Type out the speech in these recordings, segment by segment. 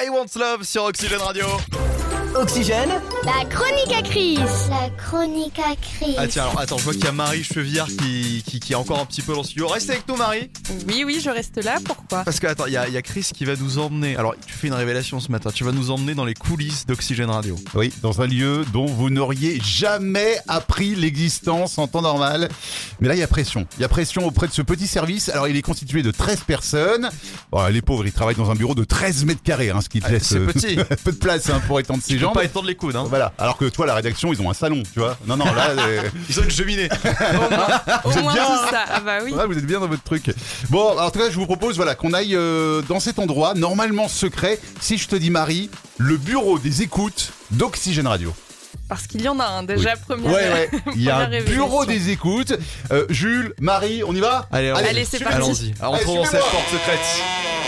I Want Love sur Oxygène Radio. Oxygène. La chronique à Chris. La chronique à Chris. Ah tiens, alors attends, je vois qu'il y a Marie Chevière qui est encore un petit peu dans le studio. Reste avec nous, Marie. Oui, je reste là, pourquoi? Parce que attends, il y a Chris qui va nous emmener. Alors, tu fais une révélation ce matin. Tu vas nous emmener dans les coulisses d'Oxygène Radio. Oui, dans un lieu dont vous n'auriez jamais appris l'existence en temps normal. Mais là, il y a pression. Il y a pression auprès de ce petit service. Alors, il est constitué de 13 personnes. Bon, les pauvres, ils travaillent dans un bureau de 13 mètres carrés, ce qui te laisse c'est petit. peu de place pour étendre ses Tu jambes. peux pas étendre les coudes, hein. Voilà. Alors que toi, la rédaction, ils ont un salon, tu vois. Non, là... Ils ont une cheminée. Au moins bien, tout ça, ah bah oui. Ouais, vous êtes bien dans votre truc. Bon, alors, en tout cas, je vous propose qu'on aille dans cet endroit, normalement secret. Si je te dis, Marie, le bureau des écoutes d'Oxygène Radio. Parce qu'il y en a un déjà, première. Ouais. Il y a un première bureau révélation. des écoutes. Jules, Marie, on y va ? Allez, c'est parti. Allons-y. Alors, entrons dans cette suivez-moi. porte secrète.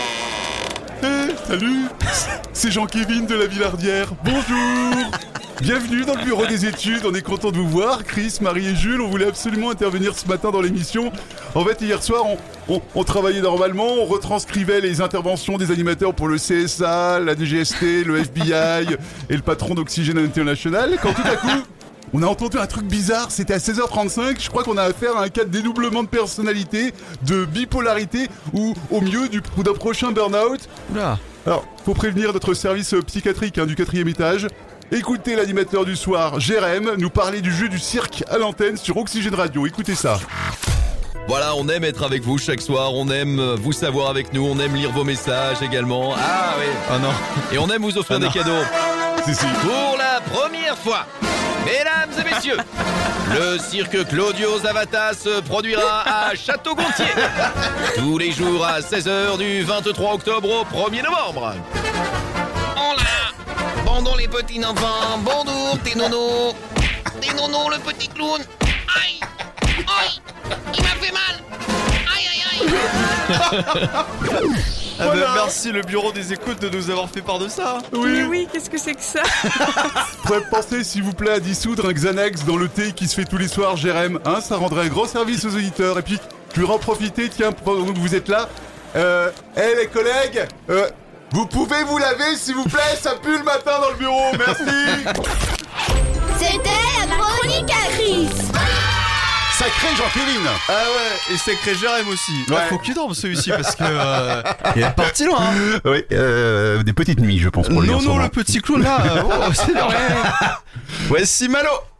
Salut, c'est Jean-Kévin de la Villardière. Bonjour. Bienvenue dans le bureau des études, on est content de vous voir. Chris, Marie et Jules, on voulait absolument intervenir ce matin dans l'émission. En fait, hier soir, on travaillait normalement, on retranscrivait les interventions des animateurs pour le CSA, la DGST, le FBI et le patron d'Oxygène International. Quand tout à coup, on a entendu un truc bizarre, c'était à 16h35, je crois qu'on a affaire à un cas de dédoublement de personnalité, de bipolarité ou au mieux d'un prochain burn-out. Oula. Alors, faut prévenir notre service psychiatrique du 4e étage. Écoutez l'animateur du soir, Jérém, nous parler du jeu du cirque à l'antenne sur Oxygène Radio. Écoutez ça. Voilà, on aime être avec vous chaque soir, on aime vous savoir avec nous, on aime lire vos messages également. Ah oui. Oh non. Et on aime vous offrir des cadeaux. Si. Pour la première fois, mesdames et messieurs, le cirque Claudio Zavata se produira à Château-Gontier. Tous les jours à 16h du 23 octobre au 1er novembre. Oh là, pendant les petits enfants, bonjour tes nonos. Tes nonos, le petit clown. Aïe, aïe, il m'a fait mal. Aïe, aïe, aïe. Merci le bureau des écoutes de nous avoir fait part de ça. Oui, qu'est-ce que c'est que ça? Pourrait penser, s'il vous plaît, à dissoudre un Xanax dans le thé qui se fait tous les soirs, Jérém. Ça rendrait un gros service aux auditeurs. Et puis, je vais en profiter, tiens, pendant que vous êtes là. Les collègues, vous pouvez vous laver, s'il vous plaît, ça pue le matin dans le bureau, merci. C'était la chronique à Chris. Sacré Jean-Kévin. Ah ouais, et sacré Jérém aussi. Ouais. Faut qu'il dorme celui-ci parce que il est parti loin. Hein. Oui, des petites nuits, je pense, pour lui en ce Non, moment. le petit clown là. C'est vrai. Voici Malo.